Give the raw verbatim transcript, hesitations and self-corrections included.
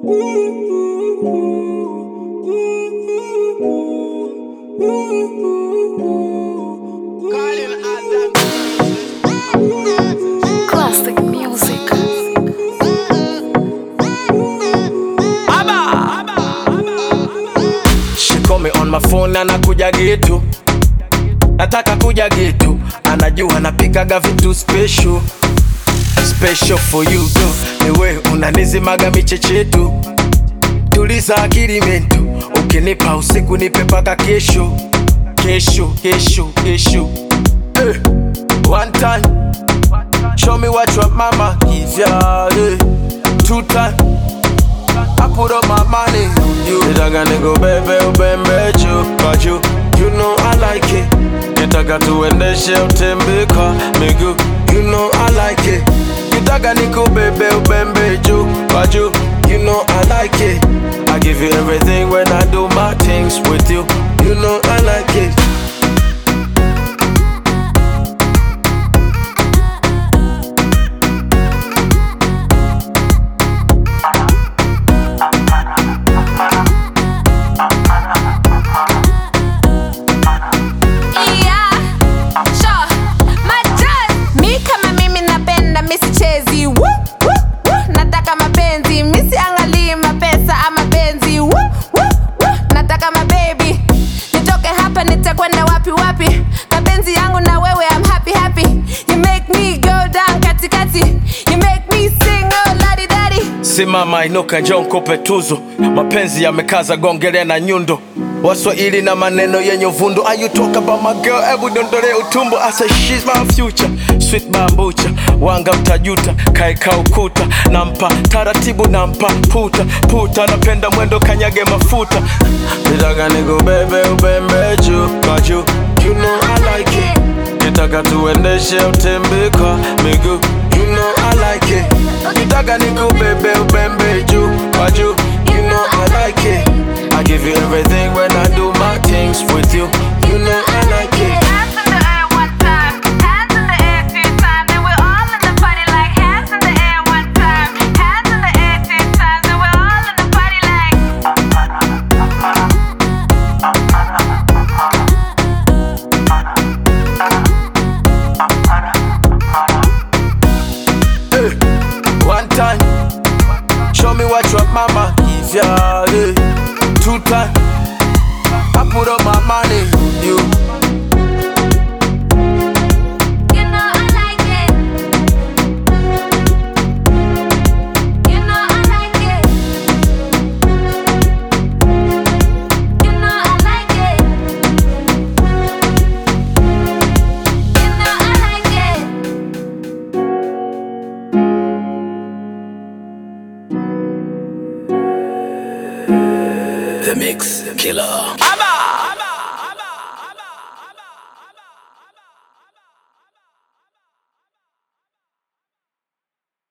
Classic music. She call me on my phone anakuja gitu, nataka kuja gitu, anajua napikaga vitu special special for you girl. Ewe unanizimaga michechetu, tuliza akili mentu, ukinipa usiku nipe paka kesho kesho kesho kesho. Eh, one time show me what your mama give ya, eh. Two time I put up my money on you. Nitaka niko bebe ubembe juu kwa juu, you know I like it. Nitaka tuendeshe utembe kwa miguu, you know I like it. Nitaka niko bebe ubembe juu kwa juu, you know I like it. I give you everything when I do my things with you, you know I like it. Kwenda wapi wapi, mapenzi yangu na wewe, I'm happy happy. You make me go down katikati, you make me sing oh ladi dadi. Simama inuka njoo nikupe tuzo, mapenzi yamekaza gongele na nyundo, Waswahili na maneno yenye uvundo. Are you talk about my girl, ebu dondole utumbo. I say she's my future, sweet bambucha, wanga utajuta, kaeka ukuta. Nampa taratibu nampa puta puta, napenda mwendo kanyage mafuta. Nitaka niko bebe ubembe juu kwa juu, you know I like it. Nitaka tuendeshe utembe kwa miguu, you know I like it. Nitaka niko bebe ubembe juu kwa juu, you know I like it. I give you everything when I do my things with you, you know I like it. Hands in the air one time, hands in the air two times, and we're all in the party like hands in the air one time, hands in the air two times, and we're all in the party like. Hey, one time, show me what your mama give ya, yeah. Two time, I put up my money on you. You know I like it. You know I like it. You know I like it. You know I like it. The Mix Killer.